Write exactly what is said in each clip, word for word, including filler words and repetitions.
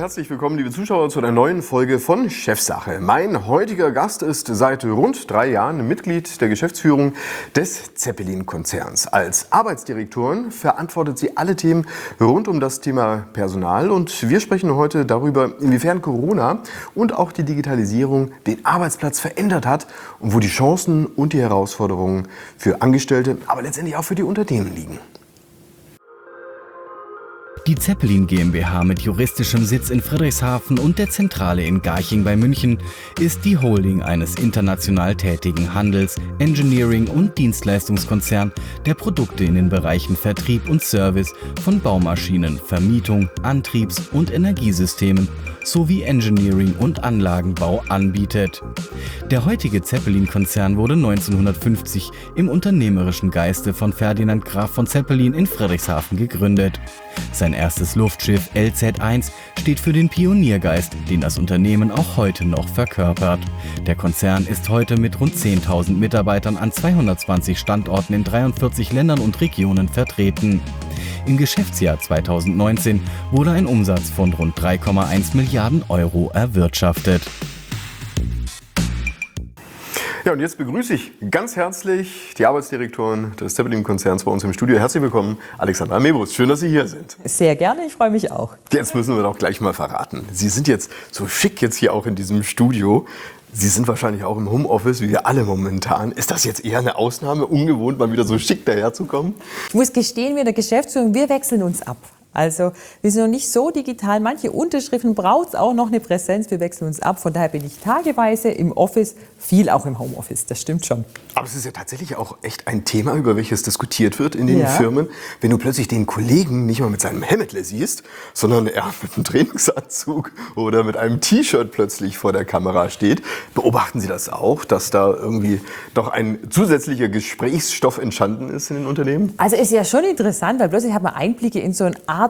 herzlich willkommen, liebe Zuschauer, zu einer neuen Folge von Chefsache. Mein heutiger Gast ist seit rund drei Jahren Mitglied der Geschäftsführung des Zeppelin-Konzerns. Als Arbeitsdirektorin verantwortet sie alle Themen rund um das Thema Personal. Und wir sprechen heute darüber, inwiefern Corona und auch die Digitalisierung den Arbeitsplatz verändert hat und wo die Chancen und die Herausforderungen für Angestellte, aber letztendlich auch für die Unternehmen liegen. Die Zeppelin GmbH mit juristischem Sitz in Friedrichshafen und der Zentrale in Garching bei München ist die Holding eines international tätigen Handels-, Engineering- und Dienstleistungskonzerns, der Produkte in den Bereichen Vertrieb und Service von Baumaschinen, Vermietung, Antriebs- und Energiesystemen sowie Engineering- und Anlagenbau anbietet. Der heutige Zeppelin-Konzern wurde neunzehnhundertfünfzig im unternehmerischen Geiste von Ferdinand Graf von Zeppelin in Friedrichshafen gegründet. Sein erstes Luftschiff L Z eins steht für den Pioniergeist, den das Unternehmen auch heute noch verkörpert. Der Konzern ist heute mit rund zehntausend Mitarbeitern an zweihundertzwanzig Standorten in dreiundvierzig Ländern und Regionen vertreten. Im Geschäftsjahr zweitausendneunzehn wurde ein Umsatz von rund drei Komma eins Milliarden Euro erwirtschaftet. Ja, und jetzt begrüße ich ganz herzlich die Arbeitsdirektorin des Zeppelin-Konzerns bei uns im Studio. Herzlich willkommen, Alexandra Mebrus. Schön, dass Sie hier sind. Sehr gerne, ich freue mich auch. Jetzt müssen wir doch gleich mal verraten. Sie sind jetzt so schick jetzt hier auch in diesem Studio. Sie sind wahrscheinlich auch im Homeoffice, wie wir alle momentan. Ist das jetzt eher eine Ausnahme, ungewohnt, mal wieder so schick daherzukommen? Ich muss gestehen, wir in der Geschäftsführung, wir wechseln uns ab. Also wir sind noch nicht so digital. Manche Unterschriften braucht es auch noch eine Präsenz. Wir wechseln uns ab. Von daher bin ich tageweise im Office, viel auch im Homeoffice. Das stimmt schon. Aber es ist ja tatsächlich auch echt ein Thema, über welches diskutiert wird in den ja. Firmen. Wenn du plötzlich den Kollegen nicht mal mit seinem Hemdle siehst, sondern er mit einem Trainingsanzug oder mit einem T-Shirt plötzlich vor der Kamera steht. Beobachten Sie das auch, dass da irgendwie doch ein zusätzlicher Gesprächsstoff entstanden ist in den Unternehmen? Also es ist ja schon interessant, weil plötzlich hat man Einblicke in so eine Art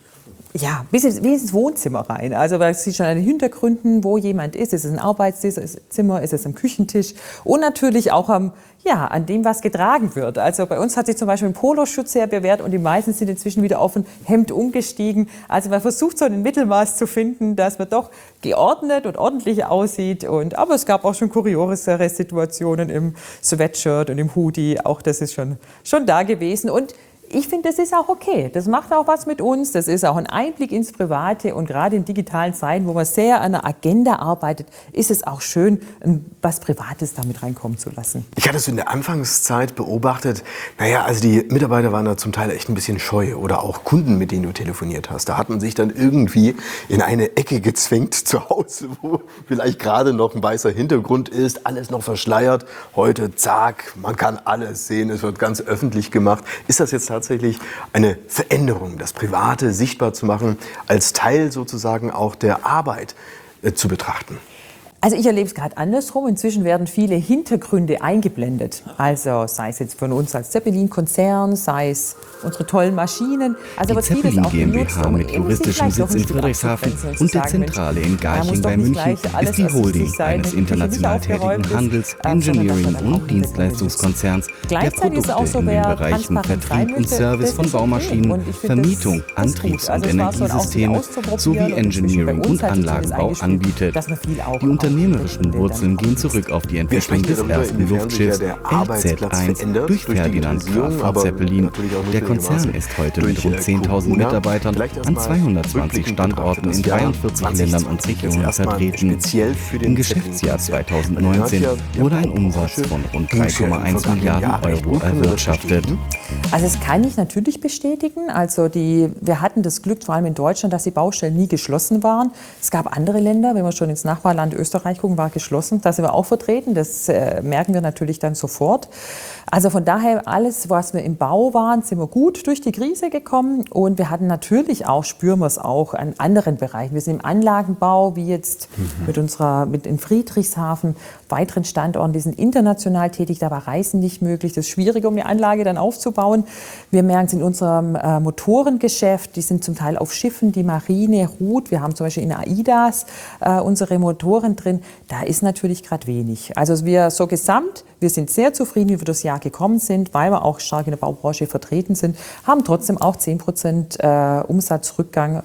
Ja, bis ins Wohnzimmer rein. Also man sieht schon an den Hintergründen, wo jemand ist. Ist es ein Arbeitszimmer, ist es am Küchentisch und natürlich auch am, ja, an dem, was getragen wird. Also bei uns hat sich zum Beispiel ein Poloschutz sehr bewährt und die meisten sind inzwischen wieder auf ein Hemd umgestiegen. Also man versucht so ein Mittelmaß zu finden, dass man doch geordnet und ordentlich aussieht. Und, aber es gab auch schon kuriosere Situationen im Sweatshirt und im Hoodie. Auch das ist schon, schon da gewesen. Und ich finde, das ist auch okay. Das macht auch was mit uns. Das ist auch ein Einblick ins Private. Und gerade in digitalen Zeiten, wo man sehr an der Agenda arbeitet, ist es auch schön, was Privates damit reinkommen zu lassen. Ich hatte es in der Anfangszeit beobachtet. Naja, also die Mitarbeiter waren da zum Teil echt ein bisschen scheu. Oder auch Kunden, mit denen du telefoniert hast. Da hat man sich dann irgendwie in eine Ecke gezwängt zu Hause, wo vielleicht gerade noch ein weißer Hintergrund ist, alles noch verschleiert. Heute, zack, man kann alles sehen. Es wird ganz öffentlich gemacht. Ist das jetzt tatsächlich eine Veränderung, das Private sichtbar zu machen, als Teil sozusagen auch der Arbeit äh, zu betrachten? Also ich erlebe es gerade andersrum. Inzwischen werden viele Hintergründe eingeblendet. Also sei es jetzt von uns als Zeppelin-Konzern, sei es unsere tollen Maschinen. Also die Zeppelin GmbH um mit juristischem Sitz in Friedrichshafen und der Zentrale in Garching bei München ist die Holding eines international tätigen Handels-, Engineering- und Dienstleistungskonzerns, der Produkte in den Bereichen Vertrieb und Service von Baumaschinen, Vermietung, Antriebs- und Energiesysteme sowie Engineering- und Anlagenbau anbietet. Die unternehmerischen Wurzeln gehen zurück auf die Entwicklung des ersten Luftschiffs L Z eins durch Ferdinand Graf von Zeppelin. Der Konzern ist heute mit rund zehntausend Mitarbeitern an zweihundertzwanzig Standorten in dreiundvierzig Ländern und Regionen vertreten. Im Geschäftsjahr zweitausendneunzehn wurde ein Umsatz von rund drei Komma eins Milliarden Euro erwirtschaftet. Also das kann ich natürlich bestätigen. Also die, wir hatten das Glück, vor allem in Deutschland, dass die Baustellen nie geschlossen waren. Es gab andere Länder, wenn wir schon ins Nachbarland Österreich gucken, war geschlossen. Da sind wir auch vertreten. Das äh, merken wir natürlich dann sofort. Also von daher, alles, was wir im Bau waren, sind wir gut durch die Krise gekommen. Und wir hatten natürlich auch, spüren wir es auch, an anderen Bereichen. Wir sind im Anlagenbau, wie jetzt mhm. mit unserer, mit in Friedrichshafen, weiteren Standorten, die sind international tätig. Da war Reisen nicht möglich. Das ist schwierig, um eine Anlage dann aufzubauen. Wir merken es in unserem äh, Motorengeschäft. Die sind zum Teil auf Schiffen, die Marine, Ruht. Wir haben zum Beispiel in AIDAS äh, unsere Motoren drin. Da ist natürlich gerade wenig. Also wir so gesamt, wir sind sehr zufrieden, wie wir das Jahr gekommen sind, weil wir auch stark in der Baubranche vertreten sind, haben trotzdem auch zehn Prozent äh, Umsatzrückgang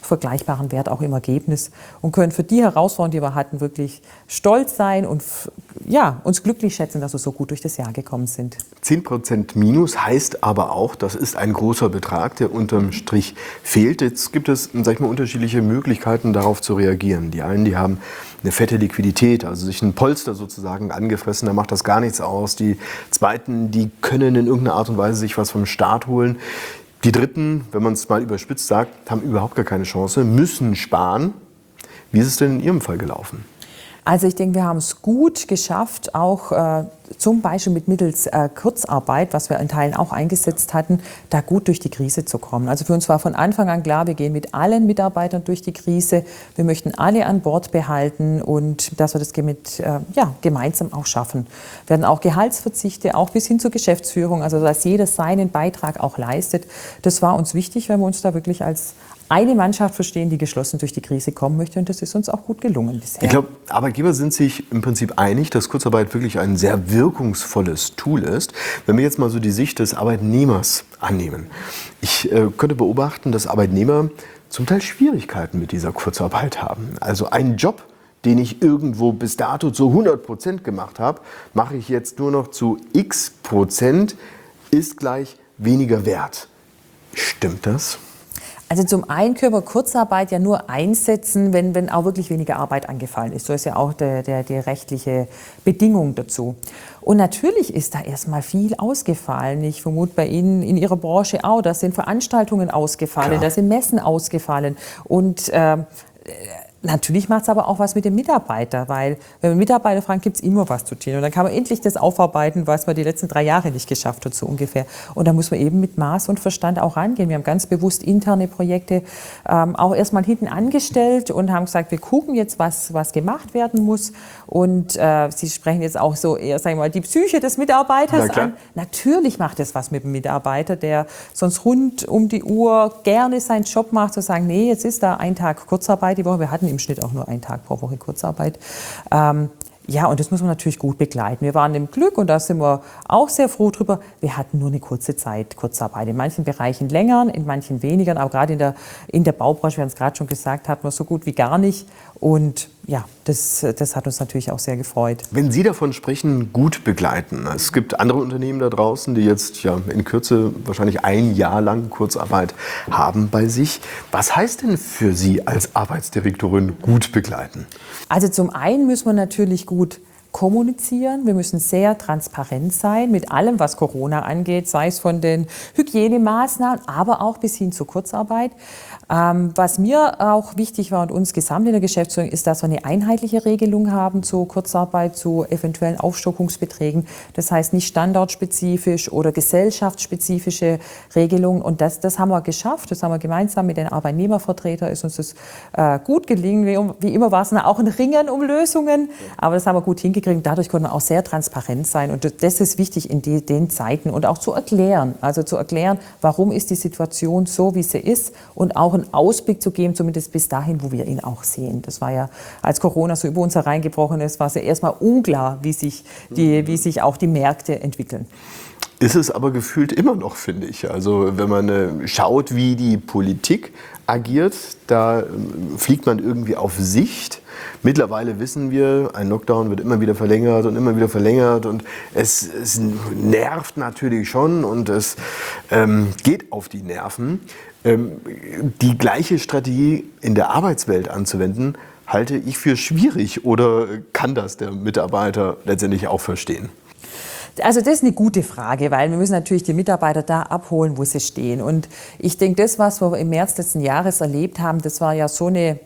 vergleichbaren Wert auch im Ergebnis und können für die Herausforderungen, die wir hatten, wirklich stolz sein und ja, uns glücklich schätzen, dass wir so gut durch das Jahr gekommen sind. zehn Prozent Minus heißt aber auch, das ist ein großer Betrag, der unterm Strich fehlt. Jetzt gibt es, sag ich mal, unterschiedliche Möglichkeiten, darauf zu reagieren. Die einen, die haben eine fette Liquidität, also sich ein Polster sozusagen angefressen, da macht das gar nichts aus. Die zweiten, die können in irgendeiner Art und Weise sich was vom Staat holen. Die dritten, wenn man es mal überspitzt sagt, haben überhaupt gar keine Chance, müssen sparen. Wie ist es denn in Ihrem Fall gelaufen? Also ich denke, wir haben es gut geschafft, auch äh, zum Beispiel mit mittels äh, Kurzarbeit, was wir in Teilen auch eingesetzt hatten, da gut durch die Krise zu kommen. Also für uns war von Anfang an klar, wir gehen mit allen Mitarbeitern durch die Krise. Wir möchten alle an Bord behalten und dass wir das mit, äh, ja, gemeinsam auch schaffen. Wir werden auch Gehaltsverzichte, auch bis hin zur Geschäftsführung, also dass jeder seinen Beitrag auch leistet. Das war uns wichtig, weil wir uns da wirklich als eine Mannschaft verstehen, die geschlossen durch die Krise kommen möchte. Und das ist uns auch gut gelungen bisher. Ich glaube, Arbeitgeber sind sich im Prinzip einig, dass Kurzarbeit wirklich ein sehr wirkungsvolles Tool ist. Wenn wir jetzt mal so die Sicht des Arbeitnehmers annehmen. Ich äh, könnte beobachten, dass Arbeitnehmer zum Teil Schwierigkeiten mit dieser Kurzarbeit haben. Also einen Job, den ich irgendwo bis dato zu hundert Prozent gemacht habe, mache ich jetzt nur noch zu x Prozent, ist gleich weniger wert. Stimmt das? Also zum einen können wir Kurzarbeit ja nur einsetzen, wenn, wenn auch wirklich weniger Arbeit angefallen ist. So ist ja auch der, der, die rechtliche Bedingung dazu. Und natürlich ist da erstmal viel ausgefallen. Ich vermute bei Ihnen in Ihrer Branche auch, da sind Veranstaltungen ausgefallen, da sind Messen ausgefallen. Und äh, natürlich macht es aber auch was mit dem Mitarbeiter, weil wenn man Mitarbeiter fragt, gibt es immer was zu tun. Und dann kann man endlich das aufarbeiten, was man die letzten drei Jahre nicht geschafft hat, so ungefähr. Und da muss man eben mit Maß und Verstand auch rangehen. Wir haben ganz bewusst interne Projekte ähm, auch erstmal hinten angestellt und haben gesagt, wir gucken jetzt, was, was gemacht werden muss. Und äh, Sie sprechen jetzt auch so eher, sagen wir mal, die Psyche des Mitarbeiters an. Natürlich macht es was mit dem Mitarbeiter, der sonst rund um die Uhr gerne seinen Job macht, zu sagen, nee, jetzt ist da ein Tag Kurzarbeit die Woche. Wir hatten im Schnitt auch nur einen Tag pro Woche Kurzarbeit. Ähm, ja, und das muss man natürlich gut begleiten. Wir waren im Glück und da sind wir auch sehr froh drüber. Wir hatten nur eine kurze Zeit Kurzarbeit. In manchen Bereichen länger, in manchen weniger. Aber gerade in der, in der Baubranche, wir haben es gerade schon gesagt, hatten wir so gut wie gar nicht. Und ja, das, das hat uns natürlich auch sehr gefreut. Wenn Sie davon sprechen, gut begleiten. Es gibt andere Unternehmen da draußen, die jetzt ja in Kürze wahrscheinlich ein Jahr lang Kurzarbeit haben bei sich. Was heißt denn für Sie als Arbeitsdirektorin gut begleiten? Also zum einen müssen wir natürlich gut kommunizieren. Wir müssen sehr transparent sein mit allem, was Corona angeht, sei es von den Hygienemaßnahmen, aber auch bis hin zur Kurzarbeit. Ähm, was mir auch wichtig war und uns gesamt in der Geschäftsführung ist, dass wir eine einheitliche Regelung haben zu Kurzarbeit, zu eventuellen Aufstockungsbeträgen. Das heißt nicht standortspezifisch oder gesellschaftsspezifische Regelungen. Und das, das haben wir geschafft. Das haben wir gemeinsam mit den Arbeitnehmervertretern. Ist uns das äh, gut gelingen. Wie, wie immer war es auch ein Ringen um Lösungen. Aber das haben wir gut hingekriegt. Dadurch konnten wir auch sehr transparent sein. Und das ist wichtig in die, den Zeiten. Und auch zu erklären. Also zu erklären, warum ist die Situation so, wie sie ist. Und auch einen Ausblick zu geben, zumindest bis dahin, wo wir ihn auch sehen. Das war ja, als Corona so über uns hereingebrochen ist, war es ja erstmal unklar, wie sich, die, wie sich auch die Märkte entwickeln. Ist es aber gefühlt immer noch, finde ich. Also wenn man äh, schaut, wie die Politik agiert, da äh, fliegt man irgendwie auf Sicht. Mittlerweile wissen wir, ein Lockdown wird immer wieder verlängert und immer wieder verlängert und es, es nervt natürlich schon und es ähm, geht auf die Nerven. Ähm, die gleiche Strategie in der Arbeitswelt anzuwenden, halte ich für schwierig oder kann das der Mitarbeiter letztendlich auch verstehen? Also das ist eine gute Frage, weil wir müssen natürlich die Mitarbeiter da abholen, wo sie stehen. Und ich denke, das, was wir im März letzten Jahres erlebt haben, das war ja so eine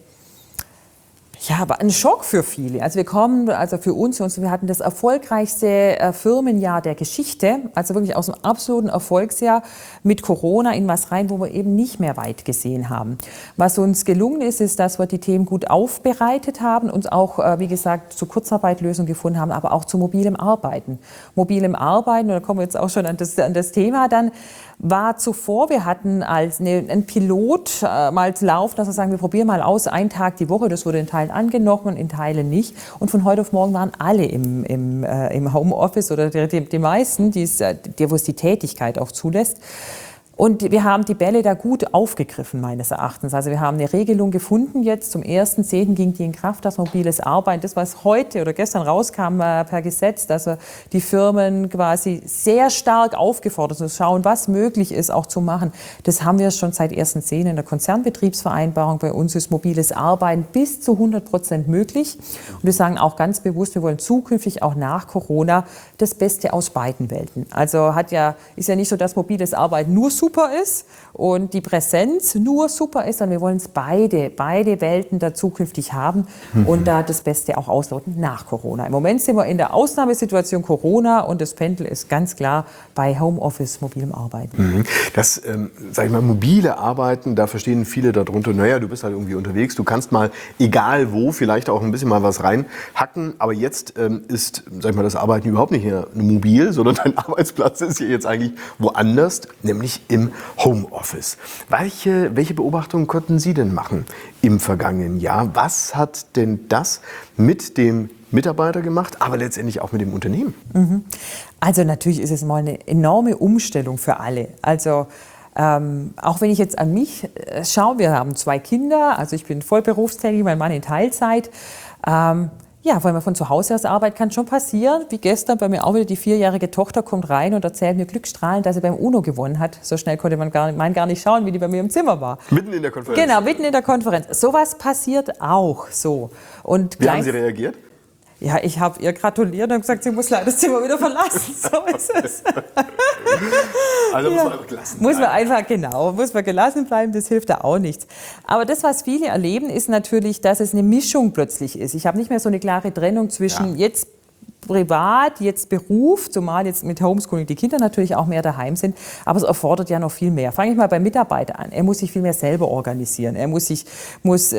Ja, aber ein Schock für viele. Also wir kommen, also für uns, wir hatten das erfolgreichste Firmenjahr der Geschichte, also wirklich aus einem absoluten Erfolgsjahr mit Corona in was rein, wo wir eben nicht mehr weit gesehen haben. Was uns gelungen ist, ist, dass wir die Themen gut aufbereitet haben und auch, wie gesagt, zu Kurzarbeit Lösungen gefunden haben, aber auch zu mobilem Arbeiten. Mobilem Arbeiten, und da kommen wir jetzt auch schon an das, an das Thema dann, war zuvor, wir hatten als eine, ein Pilot äh, mal laufen, dass wir sagen, wir probieren mal aus, einen Tag die Woche, das wurde in Teilen angenommen, in Teilen nicht. Und von heute auf morgen waren alle im, im, äh, im Homeoffice oder die, die, die meisten, die, die, wo es die Tätigkeit auch zulässt. Und wir haben die Bälle da gut aufgegriffen, meines Erachtens. Also wir haben eine Regelung gefunden jetzt. Zum ersten Zehnten ging die in Kraft, das mobiles Arbeiten. Das, was heute oder gestern rauskam äh, per Gesetz, dass wir die Firmen quasi sehr stark aufgefordert sind, zu schauen, was möglich ist, auch zu machen. Das haben wir schon seit ersten Zehnten in der Konzernbetriebsvereinbarung. Bei uns ist mobiles Arbeiten bis zu hundert Prozent möglich. Und wir sagen auch ganz bewusst, wir wollen zukünftig auch nach Corona das Beste aus beiden Welten. Also hat ja, ist ja nicht so, dass mobiles Arbeiten nur super ist und die Präsenz nur super ist, sondern wir wollen es beide, beide Welten da zukünftig haben mhm. und da das Beste auch ausloten nach Corona. Im Moment sind wir in der Ausnahmesituation Corona und das Pendel ist ganz klar bei Homeoffice, mobilem Arbeiten. Mhm. Das, ähm, sag ich mal, mobile Arbeiten, da verstehen viele darunter, naja, du bist halt irgendwie unterwegs, du kannst mal, egal wo, vielleicht auch ein bisschen mal was reinhacken, aber jetzt ähm, ist, sag ich mal, das Arbeiten überhaupt nicht mehr mobil, sondern dein Arbeitsplatz ist hier jetzt eigentlich woanders, nämlich im Homeoffice. Welche, welche Beobachtungen konnten Sie denn machen im vergangenen Jahr? Was hat denn das mit dem Mitarbeiter gemacht, aber letztendlich auch mit dem Unternehmen? Mhm. Also natürlich ist es mal eine enorme Umstellung für alle. Also ähm, auch wenn ich jetzt an mich äh, schaue, wir haben zwei Kinder, also ich bin vollberufstätig, mein Mann in Teilzeit. Ähm, Ja, weil man von zu Hause aus arbeitet, kann schon passieren. Wie gestern bei mir auch wieder, die vierjährige Tochter kommt rein und erzählt mir glückstrahlend, dass sie beim UNO gewonnen hat. So schnell konnte man gar nicht, man gar nicht schauen, wie die bei mir im Zimmer war. Mitten in der Konferenz? Genau, mitten in der Konferenz. Sowas passiert auch so. Und wie haben Sie reagiert? Ja, ich habe ihr gratuliert und gesagt, sie muss leider das Zimmer wieder verlassen. So ist es. Also muss ja. man einfach gelassen bleiben. Muss man einfach, genau, muss man gelassen bleiben, das hilft da auch nichts. Aber das, was viele erleben, ist natürlich, dass es eine Mischung plötzlich ist. Ich habe nicht mehr so eine klare Trennung zwischen ja. jetzt privat, jetzt Beruf, zumal jetzt mit Homeschooling die Kinder natürlich auch mehr daheim sind, aber es erfordert ja noch viel mehr. Fange ich mal beim Mitarbeiter an. Er muss sich viel mehr selber organisieren. Er muss sich muss,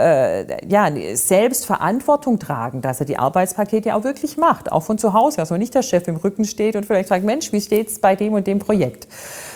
äh, ja, selbst Verantwortung tragen, dass er die Arbeitspakete auch wirklich macht, auch von zu Hause, also nicht der Chef im Rücken steht und vielleicht sagt, Mensch, wie steht's bei dem und dem Projekt?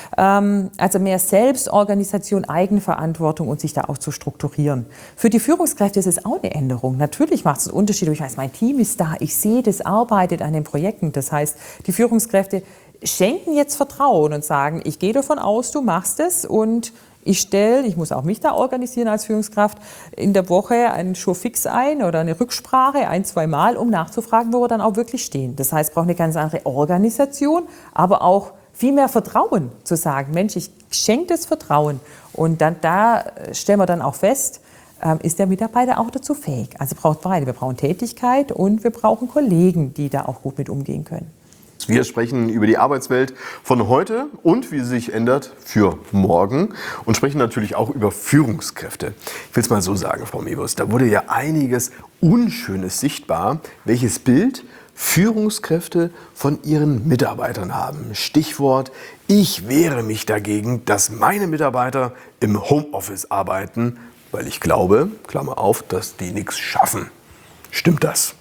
Also mehr Selbstorganisation, Eigenverantwortung und sich da auch zu strukturieren. Für die Führungskräfte ist es auch eine Änderung. Natürlich macht es einen Unterschied, aber ich weiß, mein Team ist da, ich sehe, das arbeitet an den Projekten. Das heißt, die Führungskräfte schenken jetzt Vertrauen und sagen, ich gehe davon aus, du machst es und ich stelle, ich muss auch mich da organisieren als Führungskraft, in der Woche einen Showfix ein oder eine Rücksprache ein, zwei Mal, um nachzufragen, wo wir dann auch wirklich stehen. Das heißt, es braucht eine ganz andere Organisation, aber auch viel mehr Vertrauen zu sagen, Mensch, ich schenke das Vertrauen. Und dann, da stellen wir dann auch fest, ähm, ist der Mitarbeiter auch dazu fähig. Also braucht beide. Wir brauchen Tätigkeit und wir brauchen Kollegen, die da auch gut mit umgehen können. Wir sprechen über die Arbeitswelt von heute und wie sie sich ändert für morgen und sprechen natürlich auch über Führungskräfte. Ich will es mal so sagen, Frau Mewes, da wurde ja einiges Unschönes sichtbar. Welches Bild Führungskräfte von ihren Mitarbeitern haben. Stichwort, ich wehre mich dagegen, dass meine Mitarbeiter im Homeoffice arbeiten, weil ich glaube, Klammer auf, dass die nichts schaffen. Stimmt das?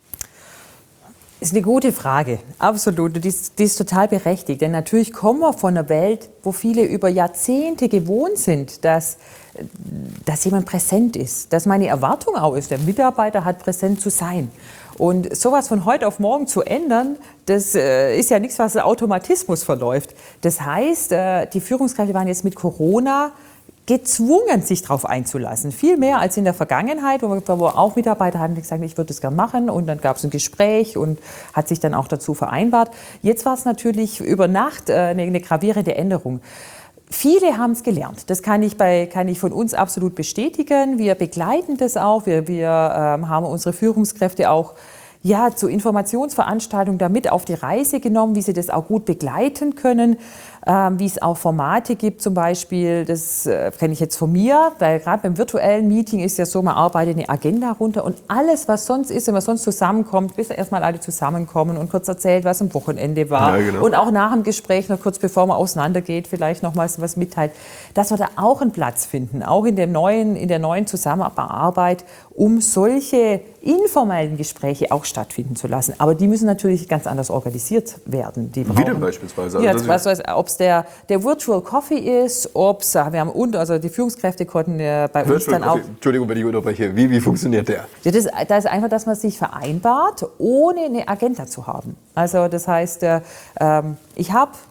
Ist eine gute Frage, absolut. Die ist, die ist total berechtigt. Denn natürlich kommen wir von einer Welt, wo viele über Jahrzehnte gewohnt sind, dass, dass jemand präsent ist. Dass meine Erwartung auch ist, der Mitarbeiter hat präsent zu sein. Und sowas von heute auf morgen zu ändern, das äh, ist ja nichts, was ein Automatismus verläuft. Das heißt, äh, die Führungskräfte waren jetzt mit Corona gezwungen, sich darauf einzulassen. Viel mehr als in der Vergangenheit, wo wir, wo wir auch Mitarbeiter hatten, die gesagt haben, ich würde das gerne machen. Und dann gab es ein Gespräch und hat sich dann auch dazu vereinbart. Jetzt war es natürlich über Nacht äh, eine, eine gravierende Änderung. Viele haben es gelernt. Das kann ich, bei, kann ich von uns absolut bestätigen. Wir begleiten das auch. Wir, wir ähm, haben unsere Führungskräfte auch ja, zu Informationsveranstaltungen damit auf die Reise genommen, wie sie das auch gut begleiten können, ähm, wie es auch Formate gibt zum Beispiel, das äh, kenne ich jetzt von mir, weil gerade beim virtuellen Meeting ist ja so, man arbeitet eine Agenda runter und alles, was sonst ist, wenn man sonst zusammenkommt, bis erstmal alle zusammenkommen und kurz erzählt, was am Wochenende war ja, genau. Und auch nach dem Gespräch, noch kurz bevor man auseinandergeht, vielleicht nochmals was mitteilt, dass wir da auch einen Platz finden, auch in der neuen, in der neuen Zusammenarbeit, um solche informellen Gespräche auch stattfinden zu lassen. Aber die müssen natürlich ganz anders organisiert werden. Die Wie denn beispielsweise? Also ja, was weiß, ob es der, der Virtual Coffee ist, ob es, wir haben und, also die Führungskräfte konnten äh, bei Virtual uns dann Coffee. auch... Entschuldigung, wenn ich unterbreche. Wie, wie funktioniert der? Ja, das, das ist einfach, dass man sich vereinbart, ohne eine Agenda zu haben. Also das heißt, äh, ich habe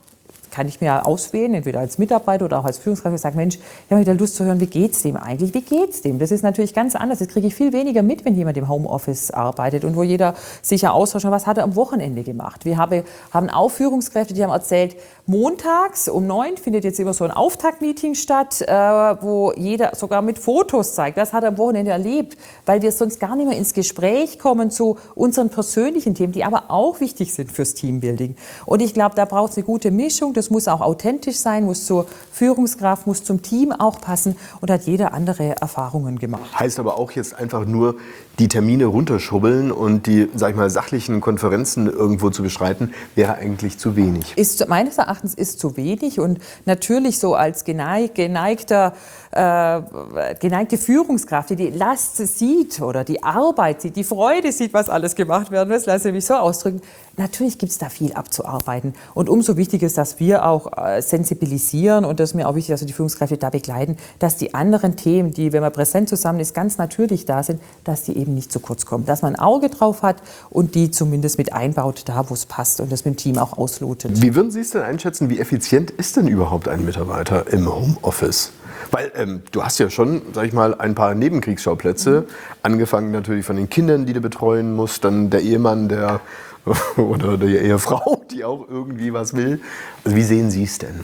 kann ich mir auswählen, entweder als Mitarbeiter oder auch als Führungskraft. Ich sage, Mensch, ich habe wieder Lust zu hören, wie geht's dem eigentlich? Wie geht's dem? Das ist natürlich ganz anders. Das kriege ich viel weniger mit, wenn jemand im Homeoffice arbeitet und wo jeder sich ja austauscht, was hat er am Wochenende gemacht. Wir habe, haben auch Führungskräfte, die haben erzählt, montags um neun findet jetzt immer so ein Auftaktmeeting statt, äh, wo jeder sogar mit Fotos zeigt, was hat er am Wochenende erlebt, weil wir sonst gar nicht mehr ins Gespräch kommen zu unseren persönlichen Themen, die aber auch wichtig sind fürs Teambuilding. Und ich glaube, da braucht es eine gute Mischung, das muss auch authentisch sein, muss zur Führungskraft, muss zum Team auch passen und hat jeder andere Erfahrungen gemacht. Heißt aber auch jetzt einfach nur die Termine runterschubbeln und die, sag ich mal, sachlichen Konferenzen irgendwo zu bestreiten, wäre eigentlich zu wenig. Ist, meines Erachtens ist zu wenig und natürlich so als geneig, geneigter, äh, geneigte Führungskraft, die die Last sieht oder die Arbeit sieht, die Freude sieht, was alles gemacht werden muss, lasse ich mich so ausdrücken. Natürlich gibt es da viel abzuarbeiten und umso wichtiger ist, dass wir auch äh, sensibilisieren und das ist mir auch wichtig, dass wir die Führungskräfte da begleiten, dass die anderen Themen, die, wenn man präsent zusammen ist, ganz natürlich da sind, dass die eben nicht zu kurz kommen, dass man ein Auge drauf hat und die zumindest mit einbaut, da wo es passt und das mit dem Team auch auslotet. Wie würden Sie es denn einschätzen, wie effizient ist denn überhaupt ein Mitarbeiter im Homeoffice? Weil ähm, du hast ja schon, sag ich mal, ein paar Nebenkriegsschauplätze, mhm. angefangen natürlich von den Kindern, die du betreuen musst, dann der Ehemann, der oder die Ehefrau, die auch irgendwie was will. Also wie sehen Sie es denn?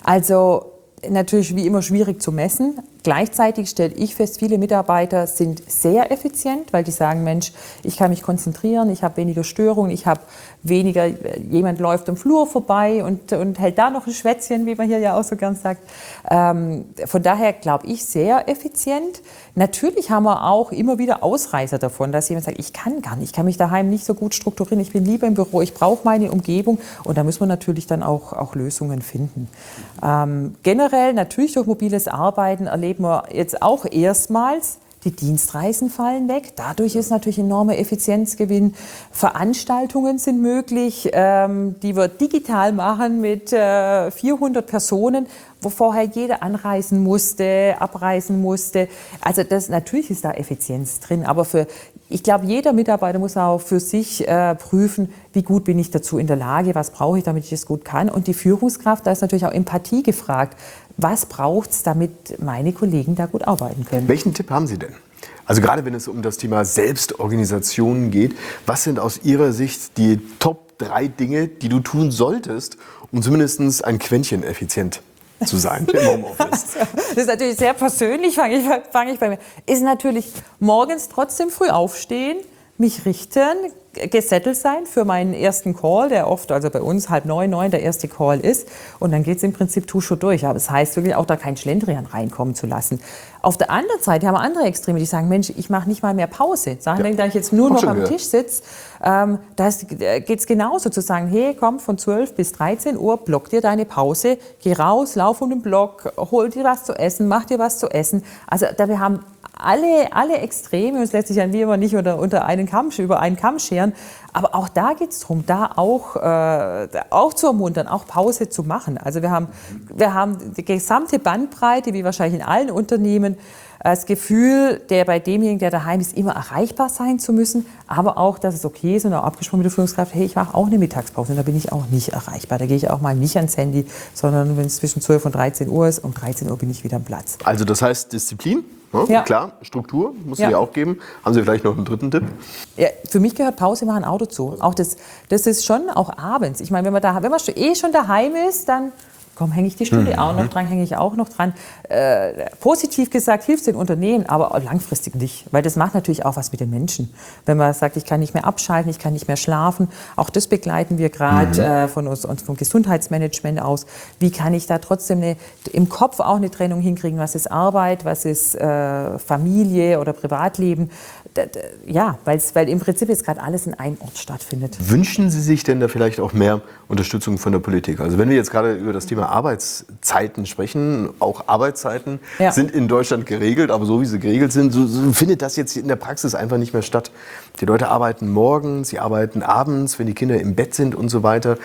Also natürlich wie immer schwierig zu messen. Gleichzeitig stelle ich fest, viele Mitarbeiter sind sehr effizient, weil die sagen, Mensch, ich kann mich konzentrieren, ich habe weniger Störungen, ich habe weniger, jemand läuft am Flur vorbei und, und hält da noch ein Schwätzchen, wie man hier ja auch so gern sagt. Ähm, von daher glaube ich sehr effizient. Natürlich haben wir auch immer wieder Ausreißer davon, dass jemand sagt, ich kann gar nicht, ich kann mich daheim nicht so gut strukturieren, ich bin lieber im Büro, ich brauche meine Umgebung und da müssen wir natürlich dann auch, auch Lösungen finden. Ähm, generell natürlich durch mobiles Arbeiten erleben wir jetzt auch erstmals, die Dienstreisen fallen weg. Dadurch ist natürlich enormer Effizienzgewinn. Veranstaltungen sind möglich, ähm, die wir digital machen mit äh, vierhundert Personen, wo vorher jeder anreisen musste, abreisen musste. Also das, natürlich ist da Effizienz drin, aber für, ich glaube, jeder Mitarbeiter muss auch für sich äh, prüfen, wie gut bin ich dazu in der Lage, was brauche ich, damit ich es gut kann. Und die Führungskraft, da ist natürlich auch Empathie gefragt. Was braucht es, damit meine Kollegen da gut arbeiten können? Welchen Tipp haben Sie denn? Also gerade wenn es um das Thema Selbstorganisation geht, was sind aus Ihrer Sicht die Top drei Dinge, die du tun solltest, um zumindest ein Quäntchen effizient zu sein im Homeoffice? Das ist natürlich sehr persönlich, fange ich, fang ich bei mir. Ist natürlich morgens trotzdem früh aufstehen, mich richten, gesettelt sein für meinen ersten Call, der oft, also bei uns halb neun, neun der erste Call ist. Und dann geht es im Prinzip Tusche durch. Aber es heißt wirklich auch, da kein Schlendrian reinkommen zu lassen. Auf der anderen Seite haben wir andere Extreme, die sagen, Mensch, ich mache nicht mal mehr Pause. Sagen, ja. Wenn ich jetzt nur noch am Tisch sitze, ähm, da geht es genauso zu sagen, hey, komm, von zwölf bis dreizehn Uhr, block dir deine Pause, geh raus, lauf um den Block, hol dir was zu essen, mach dir was zu essen. Also da wir haben alle, alle Extreme, das lässt sich ja wie immer nicht unter, unter einen Kamm, über einen Kamm scheren, aber auch da geht es darum, da auch, äh, auch zu ermuntern, auch Pause zu machen. Also wir haben, wir haben die gesamte Bandbreite, wie wahrscheinlich in allen Unternehmen, das Gefühl, der bei demjenigen, der daheim ist, immer erreichbar sein zu müssen, aber auch, dass es okay ist und auch abgesprochen mit der Führungskraft, hey, ich mache auch eine Mittagspause und da bin ich auch nicht erreichbar. Da gehe ich auch mal nicht ans Handy, sondern wenn es zwischen zwölf und dreizehn Uhr ist, um dreizehn Uhr bin ich wieder am Platz. Also das heißt Disziplin? Ne? Ja. Klar, Struktur muss ja. Sie auch geben. Haben Sie vielleicht noch einen dritten Tipp? Ja, für mich gehört Pause machen auch dazu. Auch das, das ist schon auch abends. Ich meine, wenn man, da, wenn man eh schon daheim ist, dann komm, hänge ich die Stunde mhm. auch noch dran, hänge ich auch noch dran. Äh, positiv gesagt hilft es den Unternehmen, aber langfristig nicht, weil das macht natürlich auch was mit den Menschen. Wenn man sagt, ich kann nicht mehr abschalten, ich kann nicht mehr schlafen, auch das begleiten wir gerade mhm. äh, von uns und vom Gesundheitsmanagement aus. Wie kann ich da trotzdem eine, im Kopf auch eine Trennung hinkriegen, was ist Arbeit, was ist äh, Familie oder Privatleben? Da, da, ja, weil im Prinzip jetzt gerade alles in einem Ort stattfindet. Wünschen Sie sich denn da vielleicht auch mehr Unterstützung von der Politik? Also wenn wir jetzt gerade über das Thema Arbeitszeiten sprechen, auch Arbeitszeiten ja. sind in Deutschland geregelt, aber so wie sie geregelt sind, so, so findet das jetzt in der Praxis einfach nicht mehr statt. Die Leute arbeiten morgens, sie arbeiten abends, wenn die Kinder im Bett sind und so weiter.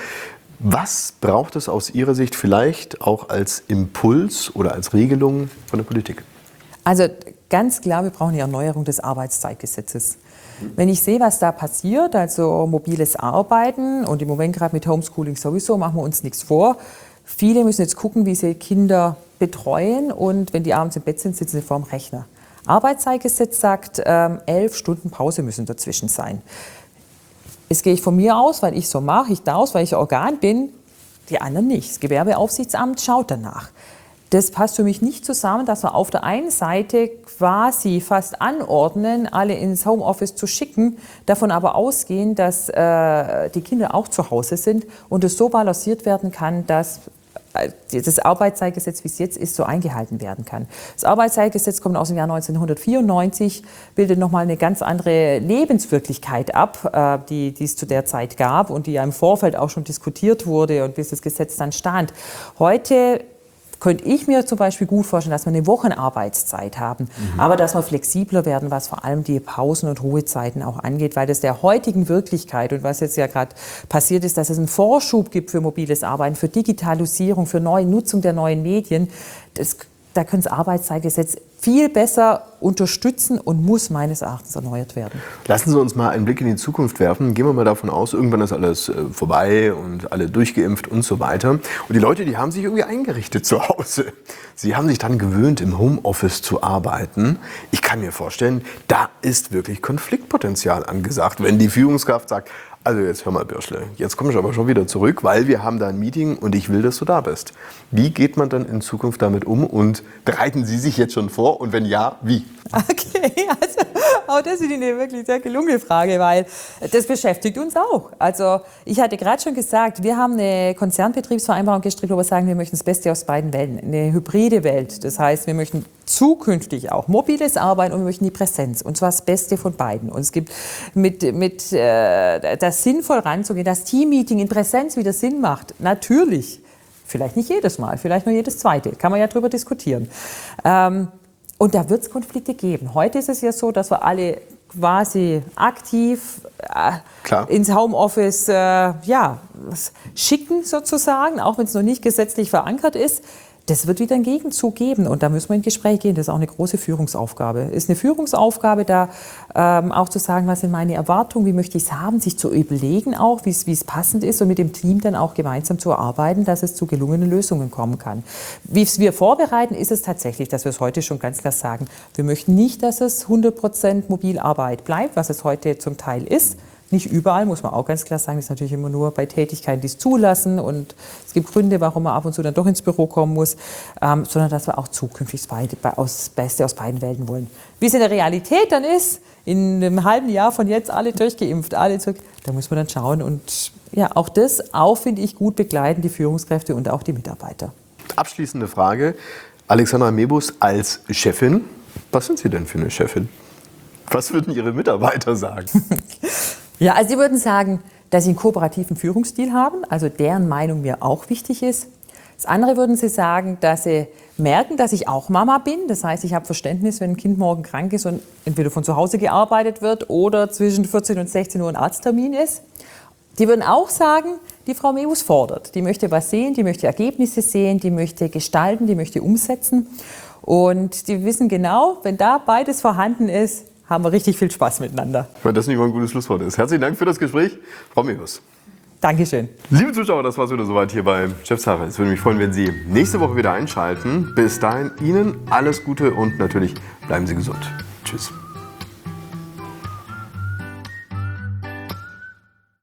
Was braucht es aus Ihrer Sicht vielleicht auch als Impuls oder als Regelung von der Politik? Also ganz klar, wir brauchen eine Erneuerung des Arbeitszeitgesetzes. Wenn ich sehe, was da passiert, also mobiles Arbeiten und im Moment gerade mit Homeschooling sowieso, machen wir uns nichts vor. Viele müssen jetzt gucken, wie sie Kinder betreuen und wenn die abends im Bett sind, sitzen sie vor dem Rechner. Arbeitszeitgesetz sagt, ähm, elf Stunden Pause müssen dazwischen sein. Jetzt gehe ich von mir aus, weil ich so mache, ich darf, weil ich Organ bin, die anderen nicht. Das Gewerbeaufsichtsamt schaut danach. Das passt für mich nicht zusammen, dass wir auf der einen Seite quasi fast anordnen, alle ins Homeoffice zu schicken, davon aber ausgehen, dass äh, die Kinder auch zu Hause sind und es so balanciert werden kann, dass das Arbeitszeitgesetz, wie es jetzt ist, so eingehalten werden kann. Das Arbeitszeitgesetz kommt aus dem Jahr neunzehnhundertvierundneunzig, bildet nochmal eine ganz andere Lebenswirklichkeit ab, die, die es zu der Zeit gab und die ja im Vorfeld auch schon diskutiert wurde und bis das Gesetz dann stand. Heute könnte ich mir zum Beispiel gut vorstellen, dass wir eine Wochenarbeitszeit haben, mhm. aber dass wir flexibler werden, was vor allem die Pausen- und Ruhezeiten auch angeht, weil das der heutigen Wirklichkeit und was jetzt ja gerade passiert ist, dass es einen Vorschub gibt für mobiles Arbeiten, für Digitalisierung, für neue Nutzung der neuen Medien, das, da können das Arbeitszeitgesetz viel besser unterstützen und muss meines Erachtens erneuert werden. Lassen Sie uns mal einen Blick in die Zukunft werfen. Gehen wir mal davon aus, irgendwann ist alles äh, vorbei und alle durchgeimpft und so weiter. Und die Leute, die haben sich irgendwie eingerichtet zu Hause. Sie haben sich dann gewöhnt, im Homeoffice zu arbeiten. Ich kann mir vorstellen, da ist wirklich Konfliktpotenzial angesagt, wenn die Führungskraft sagt, also jetzt hör mal, Bürschle, jetzt komme ich aber schon wieder zurück, weil wir haben da ein Meeting und ich will, dass du da bist. Wie geht man dann in Zukunft damit um und bereiten Sie sich jetzt schon vor und wenn ja, wie? Okay, also auch das ist eine wirklich sehr gelungene Frage, weil das beschäftigt uns auch. Also ich hatte gerade schon gesagt, wir haben eine Konzernbetriebsvereinbarung gestrickt, wo wir sagen, wir möchten das Beste aus beiden Welten, eine hybride Welt. Das heißt, wir möchten zukünftig auch mobiles Arbeiten und wir möchten die Präsenz und zwar das Beste von beiden. Und es gibt mit, mit äh, das sinnvoll ranzugehen, dass Teammeeting in Präsenz wieder Sinn macht, natürlich. Vielleicht nicht jedes Mal, vielleicht nur jedes zweite, kann man ja drüber diskutieren. Ähm, Und da wird es Konflikte geben. Heute ist es ja so, dass wir alle quasi aktiv äh, ins Homeoffice äh, ja, schicken sozusagen, auch wenn es noch nicht gesetzlich verankert ist. Das wird wieder einen Gegenzug geben und da müssen wir in Gespräch gehen. Das ist auch eine große Führungsaufgabe. Es ist eine Führungsaufgabe, da ähm, auch zu sagen, was sind meine Erwartungen, wie möchte ich es haben, sich zu überlegen auch, wie es passend ist und mit dem Team dann auch gemeinsam zu erarbeiten, dass es zu gelungenen Lösungen kommen kann. Wie es wir vorbereiten, ist es tatsächlich, dass wir es heute schon ganz klar sagen, wir möchten nicht, dass es hundert Prozent Mobilarbeit bleibt, was es heute zum Teil ist. Nicht überall, muss man auch ganz klar sagen, das ist natürlich immer nur bei Tätigkeiten, die es zulassen und es gibt Gründe, warum man ab und zu dann doch ins Büro kommen muss, ähm, sondern dass wir auch zukünftig das Beste aus beiden Welten wollen. Wie es in der Realität dann ist, in einem halben Jahr von jetzt alle durchgeimpft, alle zurück, da muss man dann schauen und ja, auch das, auch finde ich, gut begleiten, die Führungskräfte und auch die Mitarbeiter. Abschließende Frage, Alexandra Mebus als Chefin, was sind Sie denn für eine Chefin? Was würden Ihre Mitarbeiter sagen? Ja, also Sie würden sagen, dass Sie einen kooperativen Führungsstil haben, also deren Meinung mir auch wichtig ist. Das andere würden Sie sagen, dass Sie merken, dass ich auch Mama bin. Das heißt, ich habe Verständnis, wenn ein Kind morgen krank ist und entweder von zu Hause gearbeitet wird oder zwischen vierzehn und sechzehn Uhr ein Arzttermin ist. Die würden auch sagen, die Frau Mebus fordert. Die möchte was sehen, die möchte Ergebnisse sehen, die möchte gestalten, die möchte umsetzen. Und die wissen genau, wenn da beides vorhanden ist, haben wir richtig viel Spaß miteinander. Wenn das nicht mal ein gutes Schlusswort ist. Herzlichen Dank für das Gespräch, Frau Mebus. Dankeschön. Liebe Zuschauer, das war es wieder soweit hier bei Chefsache. Es würde mich freuen, wenn Sie nächste Woche wieder einschalten. Bis dahin Ihnen alles Gute und natürlich bleiben Sie gesund. Tschüss.